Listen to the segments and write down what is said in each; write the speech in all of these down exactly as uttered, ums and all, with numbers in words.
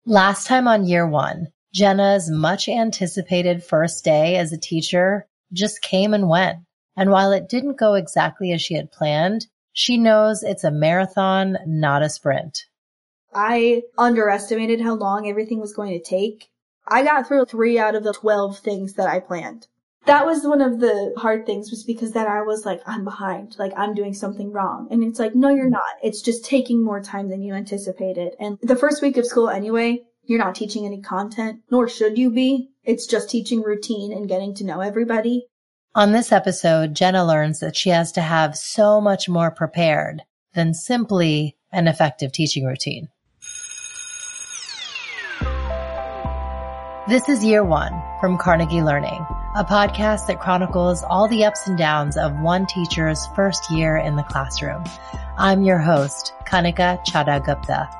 Last time on year one, Jenna's much anticipated first day as a teacher just came and went. And while it didn't go exactly as she had planned, she knows it's a marathon, not a sprint. I underestimated how long everything was going to take. I got through three out of the twelve things that I planned. That was one of the hard things, was because then I was like, I'm behind, like I'm doing something wrong. And it's like, no, you're not. It's just taking more time than you anticipated. And the first week of school anyway, you're not teaching any content, nor should you be. It's just teaching routine and getting to know everybody. On this episode, Jenna learns that she has to have so much more prepared than simply an effective teaching routine. This is Year One from Carnegie Learning, a podcast that chronicles all the ups and downs of one teacher's first year in the classroom. I'm your host, Kanika Chadha-Gupta.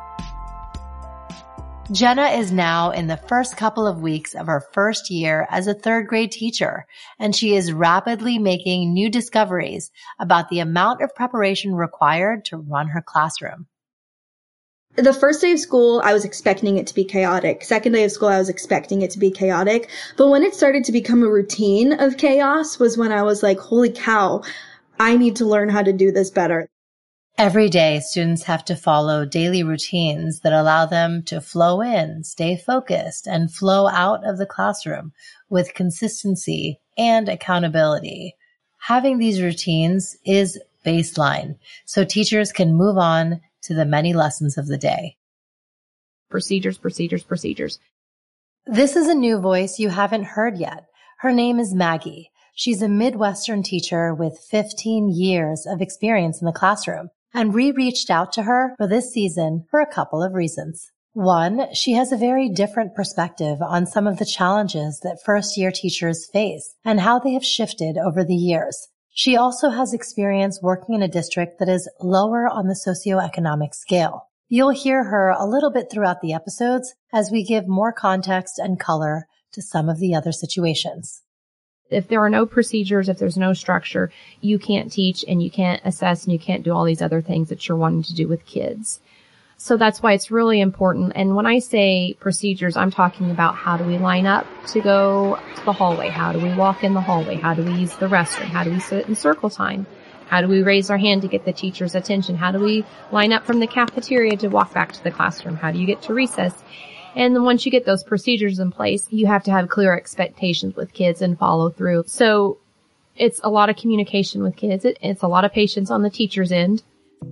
Jenna is now in the first couple of weeks of her first year as a third grade teacher, and she is rapidly making new discoveries about the amount of preparation required to run her classroom. The first day of school, I was expecting it to be chaotic. Second day of school, I was expecting it to be chaotic. But when it started to become a routine of chaos was when I was like, holy cow, I need to learn how to do this better. Every day, students have to follow daily routines that allow them to flow in, stay focused, and flow out of the classroom with consistency and accountability. Having these routines is baseline, so teachers can move on to the many lessons of the day. Procedures, procedures, procedures. This is a new voice you haven't heard yet. Her name is Maggie. She's a Midwestern teacher with fifteen years of experience in the classroom. And we reached out to her for this season for a couple of reasons. One, she has a very different perspective on some of the challenges that first-year teachers face and how they have shifted over the years. She also has experience working in a district that is lower on the socioeconomic scale. You'll hear her a little bit throughout the episodes as we give more context and color to some of the other situations. If there are no procedures, if there's no structure, you can't teach and you can't assess and you can't do all these other things that you're wanting to do with kids. So that's why it's really important. And when I say procedures, I'm talking about how do we line up to go to the hallway? How do we walk in the hallway? How do we use the restroom? How do we sit in circle time? How do we raise our hand to get the teacher's attention? How do we line up from the cafeteria to walk back to the classroom? How do you get to recess? And then once you get those procedures in place, you have to have clear expectations with kids and follow through. So it's a lot of communication with kids. It's a lot of patience on the teacher's end.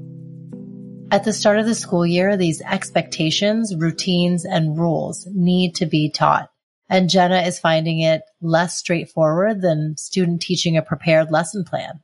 At the start of the school year, these expectations, routines, and rules need to be taught. And Jenna is finding it less straightforward than student teaching a prepared lesson plan.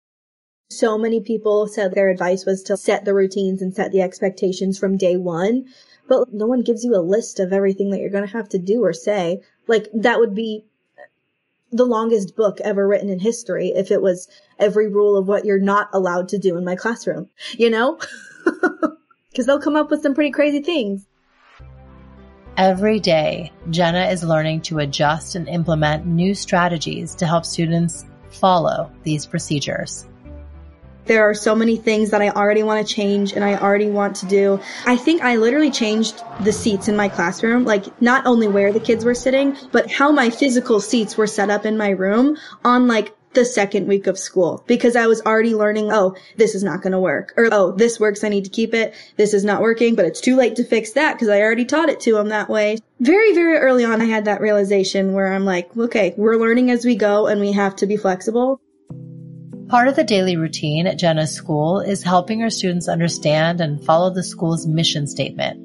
So many people said their advice was to set the routines and set the expectations from day one. But no one gives you a list of everything that you're going to have to do or say. Like, that would be the longest book ever written in history if it was every rule of what you're not allowed to do in my classroom, you know? Because they'll come up with some pretty crazy things. Every day, Jenna is learning to adjust and implement new strategies to help students follow these procedures. There are so many things that I already want to change and I already want to do. I think I literally changed the seats in my classroom, like not only where the kids were sitting, but how my physical seats were set up in my room on like the second week of school, because I was already learning, oh, this is not going to work, or oh, this works, I need to keep it. This is not working, but it's too late to fix that because I already taught it to them that way. Very, very early on, I had that realization where I'm like, okay, we're learning as we go and we have to be flexible. Part of the daily routine at Jenna's school is helping her students understand and follow the school's mission statement.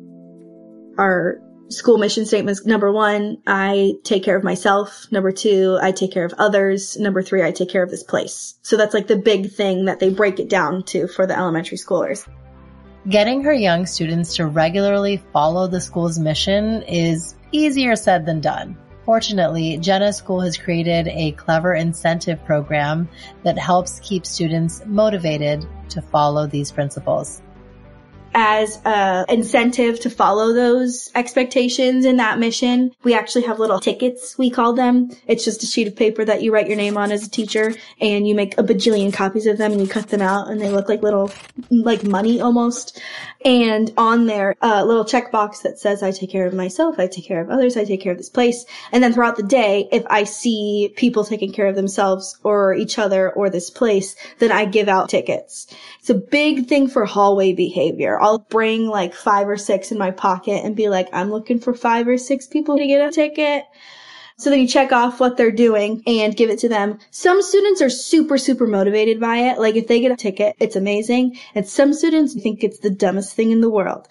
Our school mission statement is, number one, I take care of myself. Number two, I take care of others. Number three, I take care of this place. So that's like the big thing that they break it down to for the elementary schoolers. Getting her young students to regularly follow the school's mission is easier said than done. Fortunately, Jenna's school has created a clever incentive program that helps keep students motivated to follow these principles. as a incentive to follow those expectations and that mission, we actually have little tickets, we call them. It's just a sheet of paper that you write your name on as a teacher, and you make a bajillion copies of them and you cut them out, and they look like little, like money almost. And on there, a little checkbox that says, I take care of myself, I take care of others, I take care of this place. And then throughout the day, if I see people taking care of themselves or each other or this place, then I give out tickets. It's a big thing for hallway behavior. I'll bring like five or six in my pocket and be like, I'm looking for five or six people to get a ticket. So then you check off what they're doing and give it to them. Some students are super, super motivated by it. Like if they get a ticket, it's amazing. And some students think it's the dumbest thing in the world.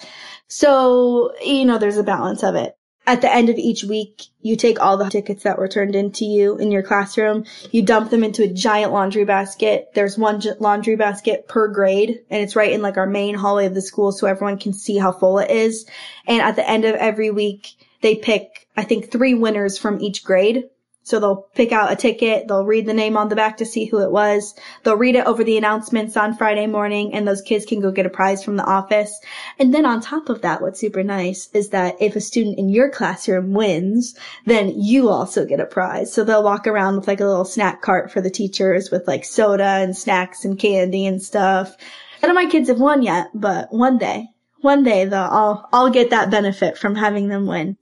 So, you know, there's a balance of it. At the end of each week, you take all the tickets that were turned into you in your classroom, you dump them into a giant laundry basket. There's one laundry basket per grade, and it's right in like our main hallway of the school so everyone can see how full it is. And at the end of every week, they pick, I think, three winners from each grade. So they'll pick out a ticket, they'll read the name on the back to see who it was, they'll read it over the announcements on Friday morning, and those kids can go get a prize from the office. And then on top of that, what's super nice is that if a student in your classroom wins, then you also get a prize. So they'll walk around with like a little snack cart for the teachers with like soda and snacks and candy and stuff. None of my kids have won yet, but one day, one day they'll all, I'll get that benefit from having them win.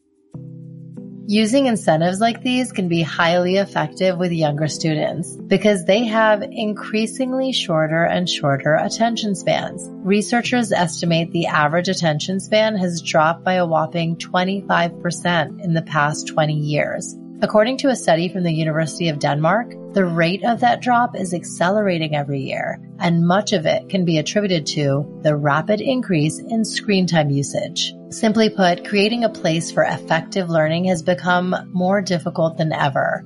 Using incentives like these can be highly effective with younger students because they have increasingly shorter and shorter attention spans. Researchers estimate the average attention span has dropped by a whopping twenty-five percent in the past twenty years. According to a study from the University of Denmark, the rate of that drop is accelerating every year, and much of it can be attributed to the rapid increase in screen time usage. Simply put, creating a place for effective learning has become more difficult than ever.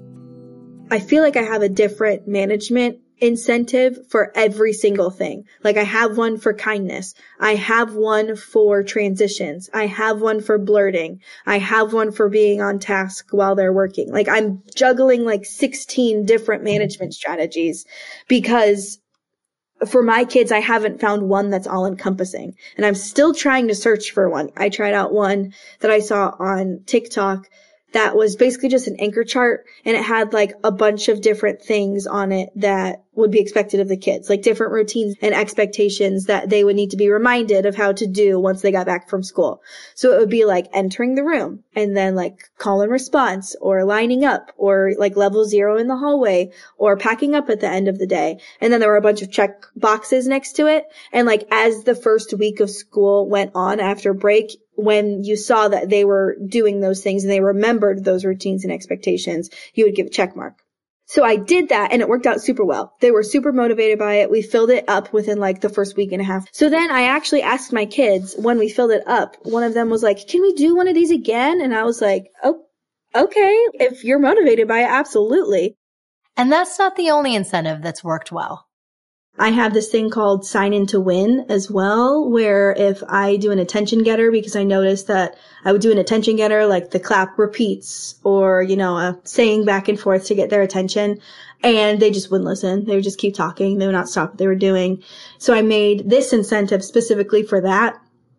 I feel like I have a different management incentive for every single thing. Like I have one for kindness. I have one for transitions. I have one for blurting. I have one for being on task while they're working. Like I'm juggling like sixteen different management strategies because for my kids, I haven't found one that's all encompassing, and I'm still trying to search for one. I tried out one that I saw on TikTok that was basically just an anchor chart, and it had like a bunch of different things on it that would be expected of the kids, like different routines and expectations that they would need to be reminded of how to do once they got back from school. So it would be like entering the room and then like call and response or lining up or like level zero in the hallway or packing up at the end of the day. And then there were a bunch of check boxes next to it. And like as the first week of school went on after break, when you saw that they were doing those things and they remembered those routines and expectations, you would give a check mark. So I did that and it worked out super well. They were super motivated by it. We filled it up within like the first week and a half. So then I actually asked my kids when we filled it up, one of them was like, can we do one of these again? And I was like, oh, okay. If you're motivated by it, absolutely. And that's not the only incentive that's worked well. I have this thing called sign in to win as well, where if I do an attention getter, because I noticed that I would do an attention getter, like the clap repeats or, you know, a saying back and forth to get their attention, and they just wouldn't listen. They would just keep talking. They would not stop what they were doing. So I made this incentive specifically for that,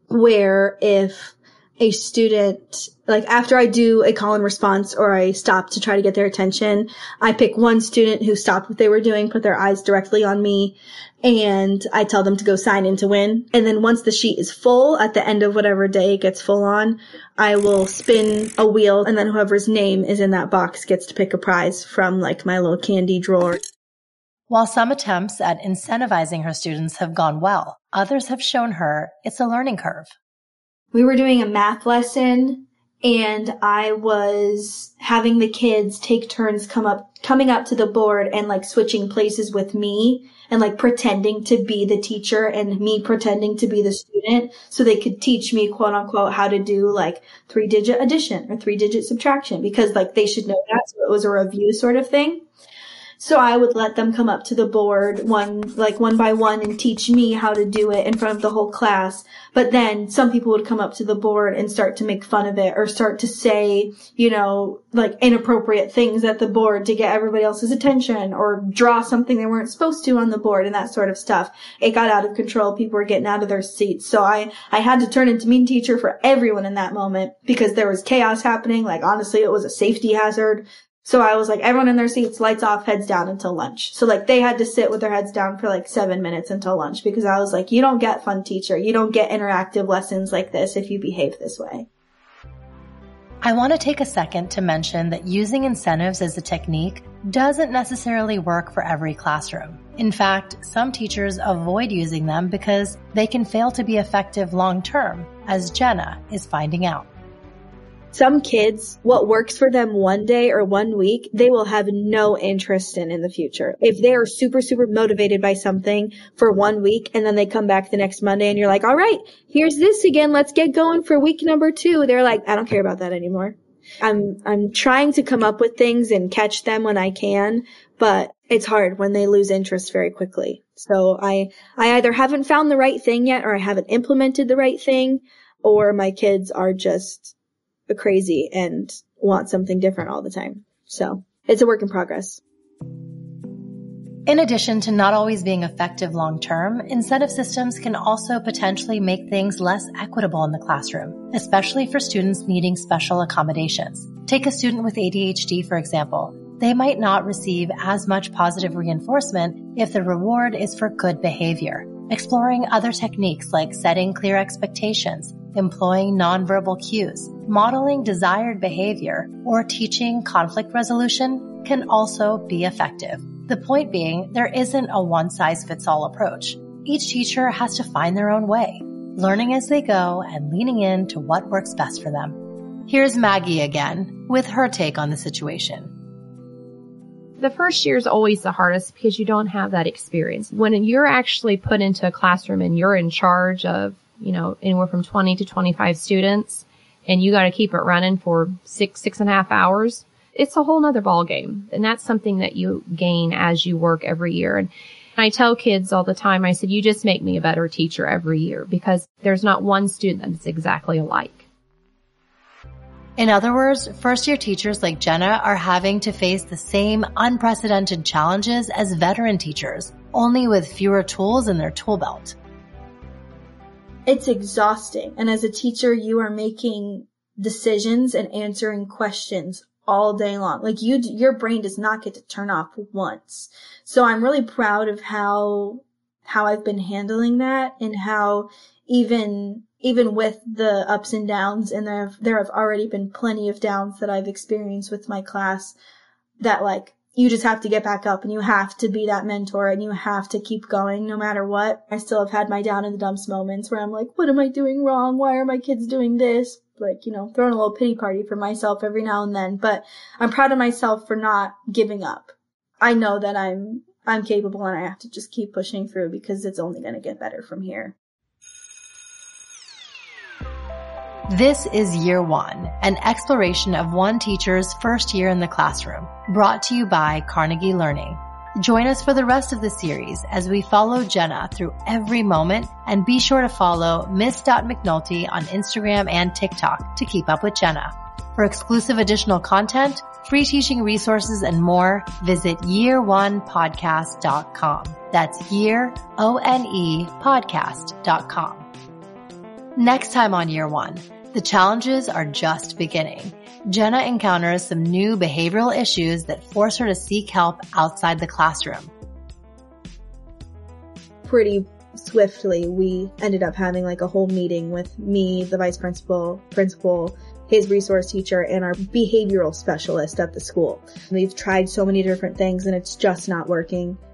where if a student, like after I do a call and response or I stop to try to get their attention, I pick one student who stopped what they were doing, put their eyes directly on me, and I tell them to go sign in to win. And then once the sheet is full, at the end of whatever day it gets full on, I will spin a wheel, and then whoever's name is in that box gets to pick a prize from like my little candy drawer. While some attempts at incentivizing her students have gone well, others have shown her it's a learning curve. We were doing a math lesson and I was having the kids take turns come up, coming up to the board and like switching places with me and like pretending to be the teacher and me pretending to be the student so they could teach me quote unquote how to do like three digit addition or three digit subtraction because like they should know that. So it was a review sort of thing. So I would let them come up to the board one, like one by one and teach me how to do it in front of the whole class. But then some people would come up to the board and start to make fun of it or start to say, you know, like inappropriate things at the board to get everybody else's attention or draw something they weren't supposed to on the board and that sort of stuff. It got out of control. People were getting out of their seats. So I, I had to turn into mean teacher for everyone in that moment because there was chaos happening. Like honestly, it was a safety hazard. So I was like, everyone in their seats, lights off, heads down until lunch. So like they had to sit with their heads down for like seven minutes until lunch because I was like, you don't get fun teacher. You don't get interactive lessons like this if you behave this way. I want to take a second to mention that using incentives as a technique doesn't necessarily work for every classroom. In fact, some teachers avoid using them because they can fail to be effective long term, as Jenna is finding out. Some kids, what works for them one day or one week, they will have no interest in in the future. If they are super, super motivated by something for one week and then they come back the next Monday and you're like, all right, here's this again. Let's get going for week number two. They're like, I don't care about that anymore. I'm, I'm trying to come up with things and catch them when I can, but it's hard when they lose interest very quickly. So I, I either haven't found the right thing yet or I haven't implemented the right thing or my kids are just crazy and want something different all the time. So it's a work in progress. In addition to not always being effective long-term, incentive systems can also potentially make things less equitable in the classroom, especially for students needing special accommodations. Take a student with A D H D, for example. They might not receive as much positive reinforcement if the reward is for good behavior. Exploring other techniques like setting clear expectations, employing nonverbal cues, modeling desired behavior, or teaching conflict resolution can also be effective. The point being, there isn't a one-size-fits-all approach. Each teacher has to find their own way, learning as they go and leaning into what works best for them. Here's Maggie again with her take on the situation. The first year is always the hardest because you don't have that experience. When you're actually put into a classroom and you're in charge of, you know, anywhere from twenty to twenty-five students and you got to keep it running for six, six and a half hours, it's a whole nother ball game. And that's something that you gain as you work every year. And I tell kids all the time, I said, you just make me a better teacher every year because there's not one student that's exactly alike. In other words, first-year teachers like Jenna are having to face the same unprecedented challenges as veteran teachers, only with fewer tools in their tool belt. It's exhausting. And as a teacher, you are making decisions and answering questions all day long. Like you, your brain does not get to turn off once. So I'm really proud of how, how I've been handling that and how even Even with the ups and downs, and there have, there have already been plenty of downs that I've experienced with my class, that like, you just have to get back up and you have to be that mentor and you have to keep going no matter what. I still have had my down in the dumps moments where I'm like, what am I doing wrong? Why are my kids doing this? Like, you know, throwing a little pity party for myself every now and then, but I'm proud of myself for not giving up. I know that I'm, I'm capable and I have to just keep pushing through because it's only going to get better from here. This is Year One, an exploration of one teacher's first year in the classroom, brought to you by Carnegie Learning. Join us for the rest of the series as we follow Jenna through every moment, and be sure to follow miss mcnulty on Instagram and TikTok to keep up with Jenna. For exclusive additional content, free teaching resources, and more, visit year one podcast dot com. That's year, O N E, podcast dot com. Next time on Year One, the challenges are just beginning. Jenna encounters some new behavioral issues that force her to seek help outside the classroom. Pretty swiftly, we ended up having like a whole meeting with me, the vice principal, principal, his resource teacher, and our behavioral specialist at the school. We've tried so many different things and it's just not working.